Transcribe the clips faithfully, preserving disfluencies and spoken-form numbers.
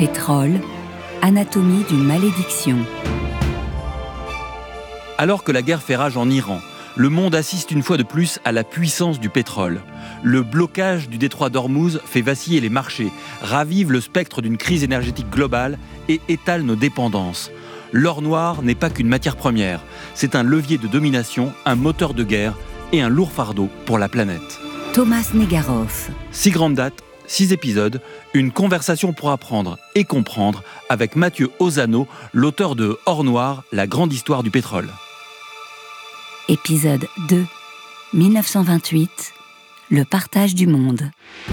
Pétrole, anatomie d'une malédiction. Alors que la guerre fait rage en Iran, le monde assiste une fois de plus à la puissance du pétrole. Le blocage du détroit d'Ormuz fait vaciller les marchés, ravive le spectre d'une crise énergétique globale et étale nos dépendances. L'or noir n'est pas qu'une matière première, c'est un levier de domination, un moteur de guerre et un lourd fardeau pour la planète. Thomas Negaroff. Six grandes dates, six épisodes, une conversation pour apprendre et comprendre avec Mathieu Ozano, l'auteur de Or noir, la grande histoire du pétrole. Épisode deux, dix-neuf cent vingt-huit, le partage du monde.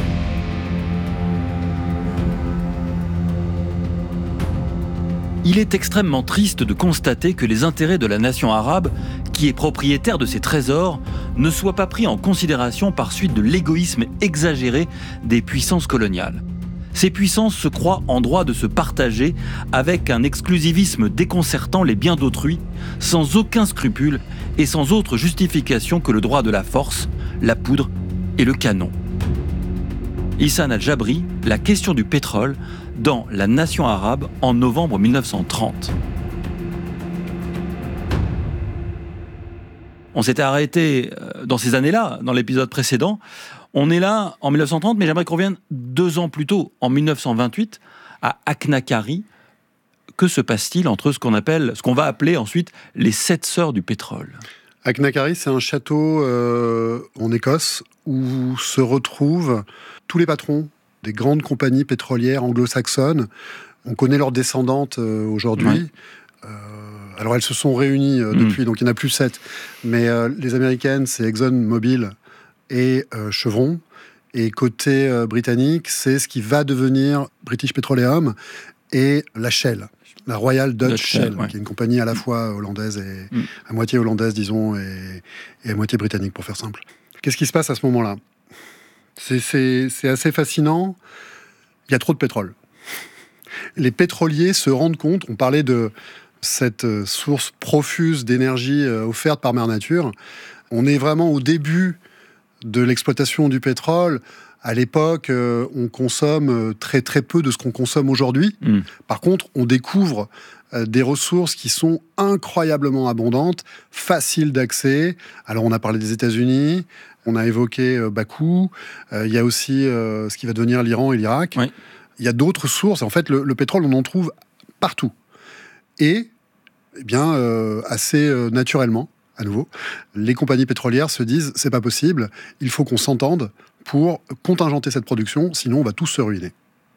Il est extrêmement triste de constater que les intérêts de la nation arabe, qui est propriétaire de ses trésors, ne soient pas pris en considération par suite de l'égoïsme exagéré des puissances coloniales. Ces puissances se croient en droit de se partager avec un exclusivisme déconcertant les biens d'autrui, sans aucun scrupule et sans autre justification que le droit de la force, la poudre et le canon. Ihsan al-Jabri, la question du pétrole, dans La Nation arabe en novembre mille neuf cent trente. On s'était arrêté dans ces années-là, dans l'épisode précédent. On est là en mille neuf cent trente, mais j'aimerais qu'on revienne deux ans plus tôt, en mille neuf cent vingt-huit, à Aknakhari. Que se passe-t-il entre ce qu'on appelle, ce qu'on va appeler ensuite les sept sœurs du pétrole ? Aknakhari, c'est un château euh, en Écosse où se retrouvent tous les patrons des grandes compagnies pétrolières anglo-saxonnes. On connaît leurs descendantes euh, aujourd'hui. Ouais. Euh, alors elles se sont réunies euh, depuis, mmh. donc il n'y en a plus sept. Mais euh, les américaines, c'est ExxonMobil et euh, Chevron. Et côté euh, britannique, c'est ce qui va devenir British Petroleum et la Shell, la Royal Dutch, Dutch Shell, ouais. qui est une compagnie à la fois hollandaise et mmh. à moitié hollandaise, disons, et, et à moitié britannique, pour faire simple. Qu'est-ce qui se passe à ce moment-là ? C'est, c'est, c'est assez fascinant. Il y a trop de pétrole. Les pétroliers se rendent compte, on parlait de cette source profuse d'énergie offerte par Mère Nature. On est vraiment au début de l'exploitation du pétrole. À l'époque, on consomme très très peu de ce qu'on consomme aujourd'hui. Mmh. Par contre, on découvre des ressources qui sont incroyablement abondantes, faciles d'accès. Alors, on a parlé des États-Unis, on a évoqué euh, Bakou, euh, il y a aussi euh, ce qui va devenir l'Iran et l'Irak. Oui. Il y a d'autres sources. En fait, le, le pétrole, on en trouve partout. Et, eh bien, euh, assez euh, naturellement, à nouveau, les compagnies pétrolières se disent « c'est pas possible, il faut qu'on s'entende pour contingenter cette production, sinon on va tous se ruiner ».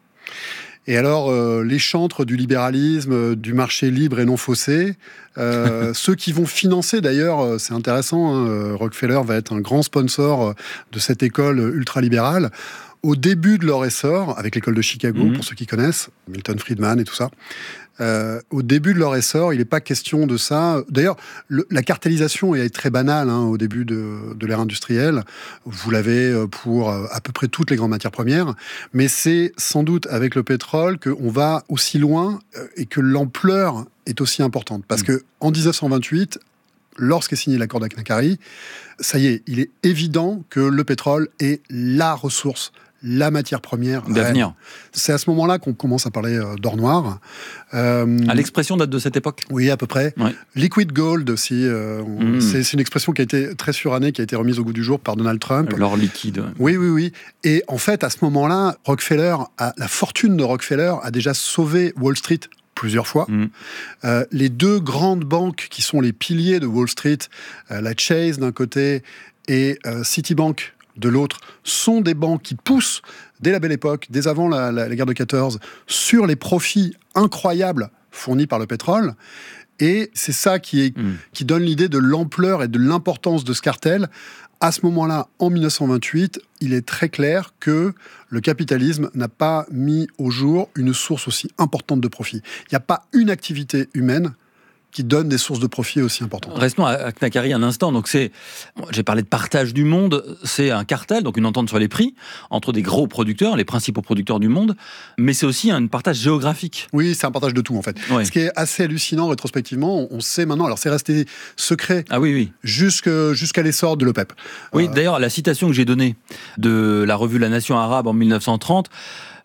Et alors, euh, les chantres du libéralisme, euh, du marché libre et non faussé, euh, ceux qui vont financer, d'ailleurs, euh, c'est intéressant, hein, Rockefeller va être un grand sponsor euh, de cette école ultralibérale. Au début de leur essor, avec l'école de Chicago, mmh. pour ceux qui connaissent, Milton Friedman et tout ça, euh, au début de leur essor, il n'est pas question de ça. D'ailleurs, le, la cartellisation est très banale hein, au début de, de l'ère industrielle. Vous l'avez pour à peu près toutes les grandes matières premières. Mais c'est sans doute avec le pétrole qu'on va aussi loin et que l'ampleur est aussi importante. Parce mmh. qu'en dix-neuf cent vingt-huit, lorsqu'est signé l'accord d'Aknakhari, ça y est, il est évident que le pétrole est la ressource, la matière première d'avenir. Réelle. C'est à ce moment-là qu'on commence à parler euh, d'or noir. Euh, ah, l'expression date de cette époque ? Oui, à peu près. Ouais. Liquid gold aussi. Euh, on, mmh. c'est, c'est une expression qui a été très surannée, qui a été remise au goût du jour par Donald Trump. L'or liquide. Oui, oui, oui. Et en fait, à ce moment-là, Rockefeller, a, la fortune de Rockefeller a déjà sauvé Wall Street plusieurs fois. Mmh. Euh, les deux grandes banques qui sont les piliers de Wall Street, euh, la Chase d'un côté et euh, Citibank de l'autre, sont des banques qui poussent, dès la Belle Époque, dès avant la, la, la guerre de quatorze, sur les profits incroyables fournis par le pétrole. Et c'est ça qui, est, mmh. qui donne l'idée de l'ampleur et de l'importance de ce cartel. À ce moment-là, en dix-neuf cent vingt-huit, il est très clair que le capitalisme n'a pas mis au jour une source aussi importante de profit. Il n'y a pas une activité humaine qui donne des sources de profit aussi importantes. Restons à Aknakhari un instant. Donc c'est, j'ai parlé de partage du monde, c'est un cartel, donc une entente sur les prix entre des gros producteurs, les principaux producteurs du monde, mais c'est aussi un partage géographique. Oui, c'est un partage de tout en fait. Ouais. Ce qui est assez hallucinant rétrospectivement, on sait maintenant, alors c'est resté secret ah oui, oui. Jusque, jusqu'à l'essor de l'OPEP. Oui, euh... d'ailleurs, la citation que j'ai donnée de la revue La Nation arabe en dix-neuf cent trente,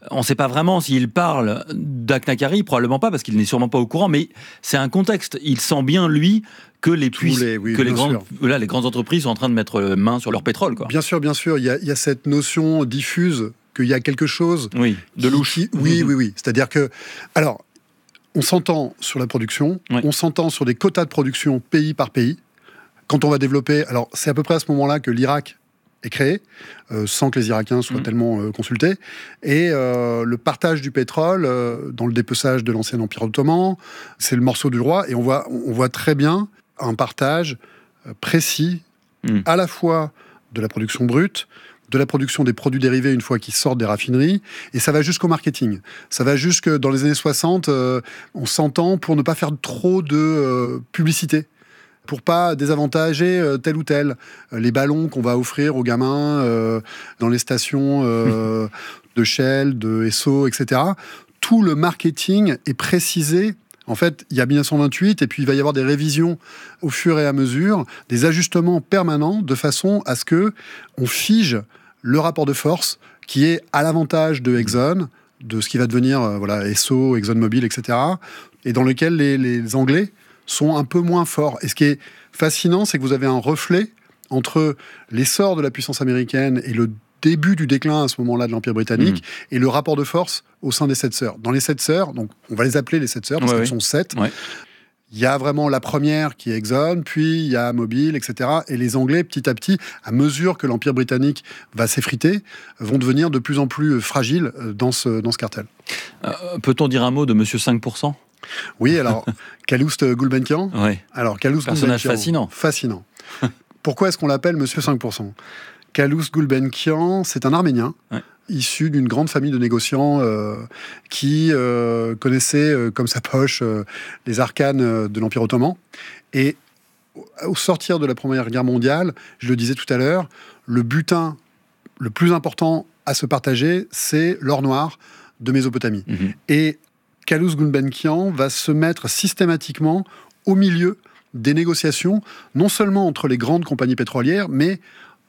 On ne sait pas vraiment s'il parle d'Aknakari, probablement pas, parce qu'il n'est sûrement pas au courant, mais c'est un contexte. Il sent bien, lui, que les, puiss... les, oui, que les, grandes, sûr. Là, les grandes entreprises sont en train de mettre main sur leur pétrole. Quoi. Bien sûr, bien sûr. Il y a, il y a cette notion diffuse qu'il y a quelque chose... Oui, de louche. Qui, oui, mmh. oui, oui. C'est-à-dire que... Alors, on s'entend sur la production, oui. on s'entend sur des quotas de production pays par pays. Quand on va développer... Alors, c'est à peu près à ce moment-là que l'Irak est créé, euh, sans que les Irakiens soient mmh. tellement euh, consultés. Et euh, le partage du pétrole, euh, dans le dépeçage de l'ancien Empire ottoman, c'est le morceau du roi. Et on voit, on voit très bien un partage euh, précis, mmh. à la fois de la production brute, de la production des produits dérivés une fois qu'ils sortent des raffineries, et ça va jusqu'au marketing. Ça va jusque dans les années soixante, euh, on s'entend pour ne pas faire trop de euh, publicité, pour pas désavantager euh, tel ou tel. Euh, les ballons qu'on va offrir aux gamins euh, dans les stations euh, de Shell, de Esso, et cetera. Tout le marketing est précisé. En fait, il y a mille neuf cent vingt-huit, et puis il va y avoir des révisions au fur et à mesure, des ajustements permanents, de façon à ce que on fige le rapport de force qui est à l'avantage de Exxon, de ce qui va devenir euh, voilà, Esso, ExxonMobil, et cetera, et dans lequel les, les Anglais sont un peu moins forts. Et ce qui est fascinant, c'est que vous avez un reflet entre l'essor de la puissance américaine et le début du déclin à ce moment-là de l'Empire britannique, mmh. et le rapport de force au sein des sept sœurs. Dans les sept sœurs, donc on va les appeler les sept sœurs, parce ouais, qu'elles oui. sont sept, ouais. il y a vraiment la première qui est Exxon, puis il y a Mobil, et cetera. Et les Anglais, petit à petit, à mesure que l'Empire britannique va s'effriter, vont devenir de plus en plus fragiles dans ce, dans ce cartel. Euh, peut-on dire un mot de Monsieur cinq pour cent ? Oui, alors, Calouste Gulbenkian. Oui. Alors, Calouste Personnage Gulbenkian, fascinant. Fascinant. Pourquoi est-ce qu'on l'appelle Monsieur cinq pour cent ? Calouste Gulbenkian, c'est un Arménien, ouais. issu d'une grande famille de négociants euh, qui euh, connaissait euh, comme sa poche euh, les arcanes euh, de l'Empire ottoman. Et au sortir de la Première Guerre mondiale, je le disais tout à l'heure, le butin le plus important à se partager, c'est l'or noir de Mésopotamie. Mm-hmm. Et Calouste Gulbenkian va se mettre systématiquement au milieu des négociations, non seulement entre les grandes compagnies pétrolières, mais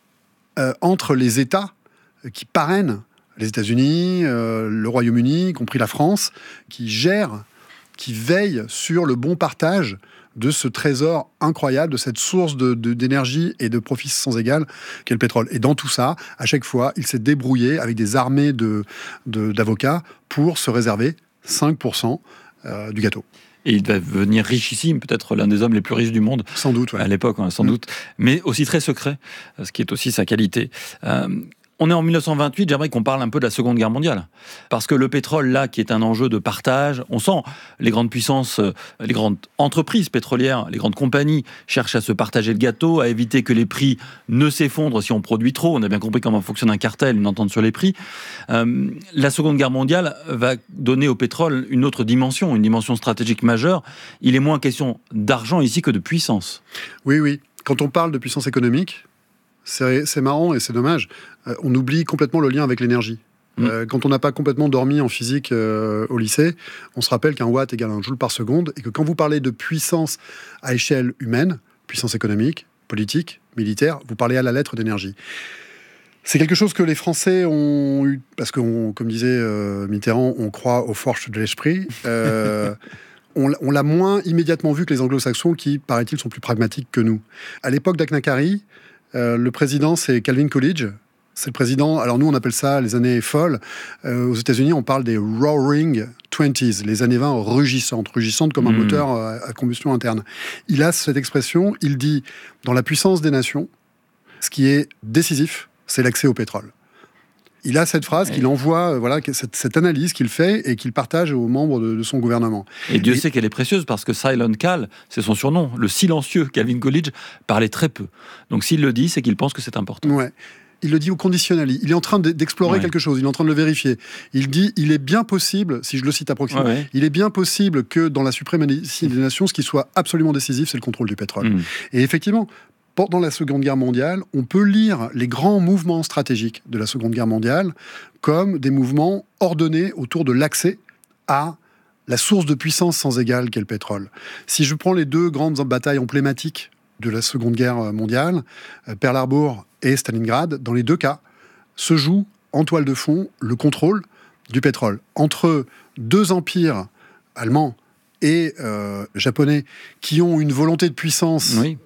euh, entre les États qui parrainent les États-Unis, euh, le Royaume-Uni, y compris la France, qui gèrent, qui veillent sur le bon partage de ce trésor incroyable, de cette source de, de, d'énergie et de profits sans égal qu'est le pétrole. Et dans tout ça, à chaque fois, il s'est débrouillé avec des armées de, de, d'avocats pour se réserver cinq pour cent euh, du gâteau. Et il va devenir richissime, peut-être l'un des hommes les plus riches du monde. Sans doute, ouais. À l'époque, hein, sans mmh. doute. Mais aussi très secret, ce qui est aussi sa qualité. Euh, On est en mille neuf cent vingt-huit, j'aimerais qu'on parle un peu de la Seconde Guerre mondiale. Parce que le pétrole, là, qui est un enjeu de partage, on sent les grandes puissances, les grandes entreprises pétrolières, les grandes compagnies cherchent à se partager le gâteau, à éviter que les prix ne s'effondrent si on produit trop. On a bien compris comment fonctionne un cartel, une entente sur les prix. Euh, la Seconde Guerre mondiale va donner au pétrole une autre dimension, une dimension stratégique majeure. Il est moins question d'argent ici que de puissance. Oui, oui. Quand on parle de puissance économique, C'est, c'est marrant et c'est dommage, euh, on oublie complètement le lien avec l'énergie. Mmh. Euh, quand on n'a pas complètement dormi en physique euh, au lycée, on se rappelle qu'un watt égale un joule par seconde, et que quand vous parlez de puissance à échelle humaine, puissance économique, politique, militaire, vous parlez à la lettre d'énergie. C'est quelque chose que les Français ont eu, parce que, on, comme disait euh, Mitterrand, on croit aux forces de l'esprit. Euh, on, on l'a moins immédiatement vu que les anglo-saxons, qui, paraît-il, sont plus pragmatiques que nous. À l'époque d'Aknakari, Euh, le président, c'est Calvin Coolidge. C'est le président, alors nous on appelle ça les années folles. Euh, aux États-Unis, on parle des Roaring Twenties, les années vingt rugissantes, rugissantes comme un mmh. moteur à, à combustion interne. Il a cette expression, il dit, dans la puissance des nations, ce qui est décisif, c'est l'accès au pétrole. Il a cette phrase, oui. qu'il envoie, euh, voilà, cette, cette analyse qu'il fait et qu'il partage aux membres de, de son gouvernement. Et Dieu et... sait qu'elle est précieuse, parce que Silent Cal, c'est son surnom, le silencieux Calvin Coolidge, parlait très peu. Donc s'il le dit, c'est qu'il pense que c'est important. Ouais. Il le dit au conditionnel. Il est en train d'explorer ouais. quelque chose, il est en train de le vérifier. Il dit, il est bien possible, si je le cite approximativement, ouais, ouais. il est bien possible que dans la suprématie des nations, ce qui soit absolument décisif, c'est le contrôle du pétrole. Mmh. Et effectivement, pendant la Seconde Guerre mondiale, on peut lire les grands mouvements stratégiques de la Seconde Guerre mondiale comme des mouvements ordonnés autour de l'accès à la source de puissance sans égale qu'est le pétrole. Si je prends les deux grandes batailles emblématiques de la Seconde Guerre mondiale, Pearl Harbor et Stalingrad, dans les deux cas, se joue en toile de fond le contrôle du pétrole entre deux empires allemands et euh, japonais qui ont une volonté de puissance oui.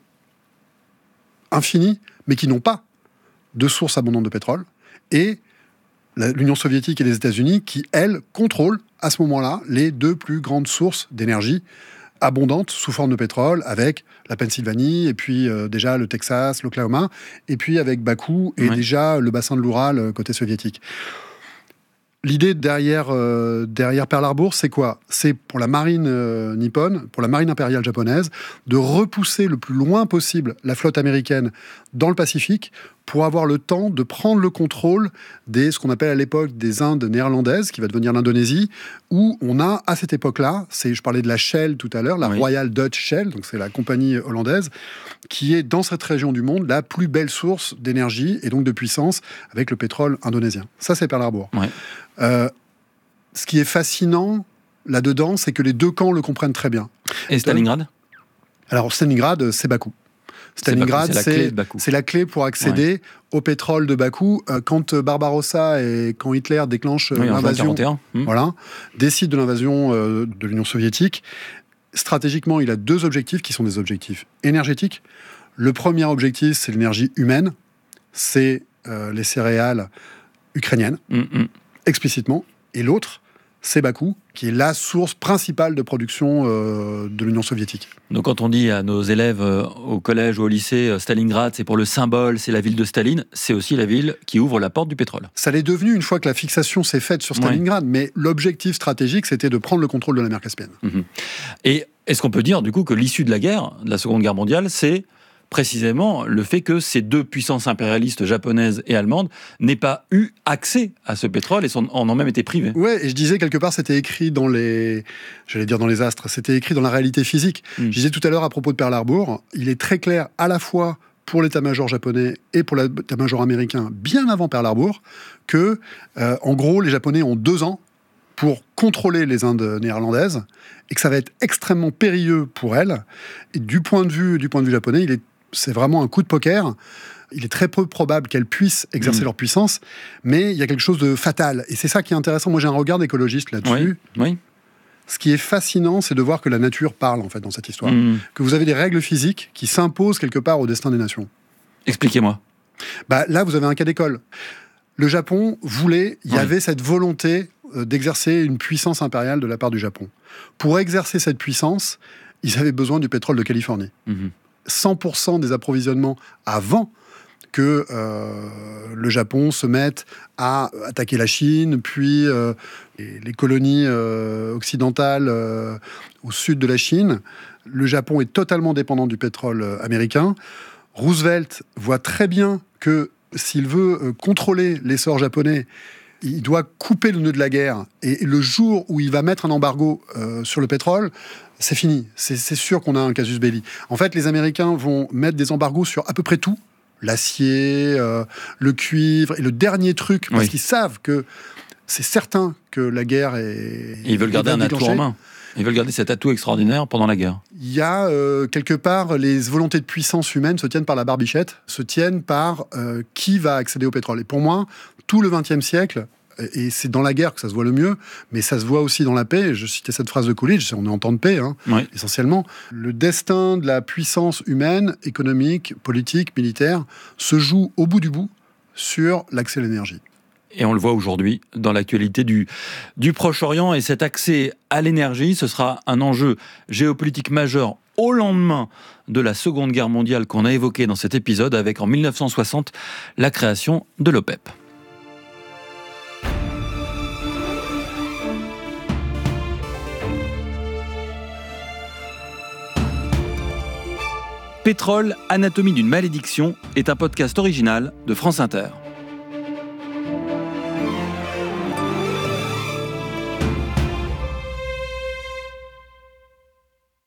infinie, mais qui n'ont pas de sources abondantes de pétrole, et la, l'Union soviétique et les États-Unis qui, elles, contrôlent à ce moment-là les deux plus grandes sources d'énergie abondantes sous forme de pétrole, avec la Pennsylvanie, et puis euh, déjà le Texas, l'Oklahoma, et puis avec Bakou, et oui. déjà le bassin de l'Oural côté soviétique. L'idée derrière, euh, derrière Pearl Harbor, c'est quoi ? C'est pour la marine euh, nippone, pour la marine impériale japonaise, de repousser le plus loin possible la flotte américaine dans le Pacifique pour avoir le temps de prendre le contrôle des, ce qu'on appelle à l'époque des Indes néerlandaises, qui va devenir l'Indonésie, où on a, à cette époque-là, c'est, je parlais de la Shell tout à l'heure, la oui. Royal Dutch Shell, donc c'est la compagnie hollandaise, qui est dans cette région du monde la plus belle source d'énergie et donc de puissance avec le pétrole indonésien. Ça, c'est Pearl Harbor. Ouais. Euh, ce qui est fascinant là-dedans, c'est que les deux camps le comprennent très bien. Et Stalingrad ? Alors, Stalingrad, c'est Bakou. Stalingrad, c'est, c'est, la c'est la clé pour accéder ouais. au pétrole de Bakou. Euh, quand Barbarossa et quand Hitler déclenche oui, l'invasion, mmh. voilà, décide de l'invasion euh, de l'Union soviétique, stratégiquement, il a deux objectifs qui sont des objectifs énergétiques. Le premier objectif, c'est l'énergie humaine, c'est euh, les céréales ukrainiennes, mmh. explicitement. Et l'autre, c'est Bakou, qui est la source principale de production euh, de l'Union soviétique. Donc quand on dit à nos élèves euh, au collège ou au lycée, euh, Stalingrad, c'est pour le symbole, c'est la ville de Staline, c'est aussi la ville qui ouvre la porte du pétrole. Ça l'est devenu une fois que la fixation s'est faite sur Stalingrad, ouais. mais l'objectif stratégique, c'était de prendre le contrôle de la mer Caspienne. Mmh. Et est-ce qu'on peut dire du coup que l'issue de la guerre, de la Seconde Guerre mondiale, c'est précisément le fait que ces deux puissances impérialistes japonaises et allemandes n'aient pas eu accès à ce pétrole et sont, en ont même été privés. Ouais, et je disais quelque part, c'était écrit dans les, j'allais dire dans les astres, c'était écrit dans la réalité physique. Mm. Je disais tout à l'heure à propos de Pearl Harbor, il est très clair à la fois pour l'état-major japonais et pour l'état-major américain, bien avant Pearl Harbor, que, euh, en gros, les Japonais ont deux ans pour contrôler les Indes néerlandaises et que ça va être extrêmement périlleux pour elles. Et du point de vue, du point de vue japonais, il est c'est vraiment un coup de poker. Il est très peu probable qu'elles puissent exercer mmh. leur puissance, mais il y a quelque chose de fatal. Et c'est ça qui est intéressant. Moi, j'ai un regard d'écologiste là-dessus. Oui. Oui. Ce qui est fascinant, c'est de voir que la nature parle, en fait, dans cette histoire. Mmh. Que vous avez des règles physiques qui s'imposent quelque part au destin des nations. Expliquez-moi. Bah, là, vous avez un cas d'école. Le Japon voulait... Il y oui. avait cette volonté d'exercer une puissance impériale de la part du Japon. Pour exercer cette puissance, ils avaient besoin du pétrole de Californie. Mmh. cent pour cent des approvisionnements avant que euh, le Japon se mette à attaquer la Chine, puis euh, les, les colonies euh, occidentales euh, au sud de la Chine. Le Japon est totalement dépendant du pétrole américain. Roosevelt voit très bien que s'il veut euh, contrôler l'essor japonais, il doit couper le nœud de la guerre. Et le jour où il va mettre un embargo euh, sur le pétrole, c'est fini. C'est, c'est sûr qu'on a un casus belli. En fait, les Américains vont mettre des embargos sur à peu près tout. L'acier, euh, le cuivre, et le dernier truc, parce oui. qu'ils savent que c'est certain que la guerre est... Et ils veulent garder un atout en main. Ils veulent garder cet atout extraordinaire pendant la guerre. Il y a, euh, quelque part, les volontés de puissance humaine se tiennent par la barbichette, se tiennent par euh, qui va accéder au pétrole. Et pour moi, tout le vingtième siècle, et c'est dans la guerre que ça se voit le mieux, mais ça se voit aussi dans la paix. Je citais cette phrase de Coolidge, on est en temps de paix, hein, oui. essentiellement. Le destin de la puissance humaine, économique, politique, militaire, se joue au bout du bout sur l'accès à l'énergie. Et on le voit aujourd'hui dans l'actualité du, du Proche-Orient. Et cet accès à l'énergie, ce sera un enjeu géopolitique majeur au lendemain de la Seconde Guerre mondiale qu'on a évoqué dans cet épisode, avec en dix-neuf cent soixante la création de l'OPEP. Pétrole, anatomie d'une malédiction est un podcast original de France Inter.